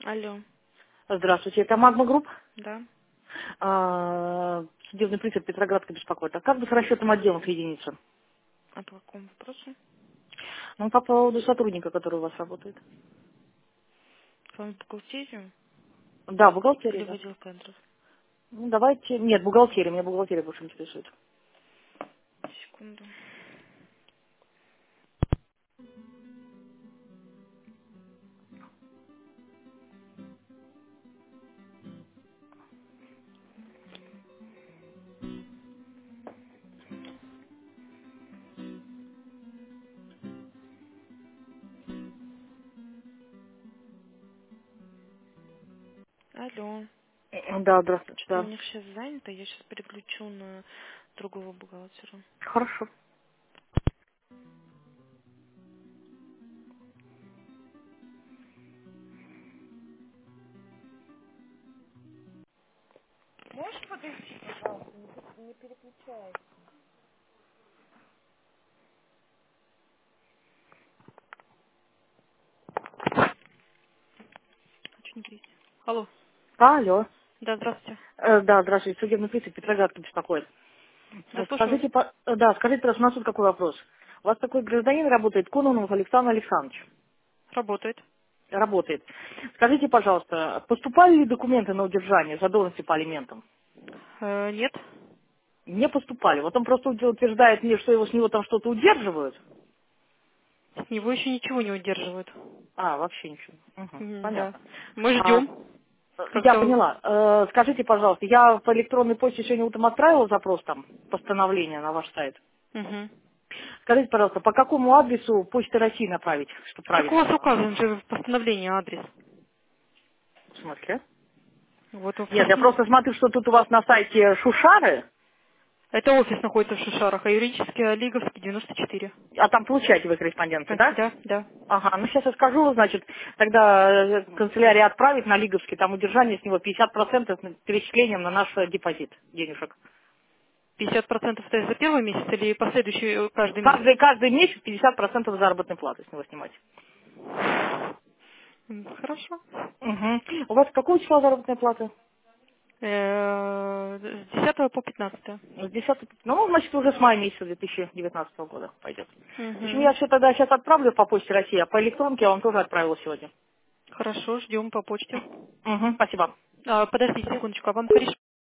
Алло. Здравствуйте, это Магма Групп. Да. Судебный принцип Петроградка беспокоит. А как бы с расчетом отделом соединиться? А по какому вопросу? Ну, по поводу сотрудника, который у вас работает. К вам в бухгалтерию Да, бухгалтерия, или в да. отдел кадров? Ну, давайте... Нет, бухгалтерия. Меня бухгалтерия больше интересует. Секунду. Алло. Да, здравствуйте, У да. них сейчас занято, я сейчас переключу на другого бухгалтера. Хорошо. Можешь подойти, пожалуйста? Не переключай. Что не говорите? Алло. Алло. Да, здравствуйте. Да, здравствуйте. Судебный принцип Петроградка беспокоит. Да, слушаю вас. Скажите, скажите, раз у нас тут какой вопрос. У вас такой гражданин работает, Кононов Александр Александрович. Работает. Работает. Скажите, пожалуйста, поступали ли документы на удержание задолженности по алиментам? Нет. Не поступали. Вот он просто утверждает мне, что его с него там что-то удерживают. С него еще ничего не удерживают. Вообще ничего. Мгм, Да. понятно. Мы А, ждем. я Как-то поняла. Скажите, пожалуйста, я по электронной почте сегодня утром отправила запрос там, постановление на ваш сайт. Угу. Скажите, пожалуйста, по какому адресу Почты России направить, что Так у правильно? вас указан же в постановлении адрес. В смысле? Вот он Нет, я просто смотрю, что тут у вас на сайте Шушары, Это офис находится в Шишарах, а юридический Олиговский 94. а там получаете вы корреспонденции, да? Да, да. Ага, ну сейчас я скажу, значит, тогда канцелярия отправит на Лиговский, там удержание с него 50% перечислением на наш депозит денежек. 50% это за первый месяц или последующий каждый месяц? Каждый месяц 50% заработной платы с него снимать. Хорошо. Угу. У вас какого числа заработная плата? С 10 по 15. С 10, ну, значит, уже с мая месяца 2019 года пойдет. В общем, я Угу. все тогда сейчас отправлю по почте России, а по электронке я вам тоже отправила сегодня. Хорошо, ждем по почте. Угу, спасибо. Подождите секундочку, а вам кореш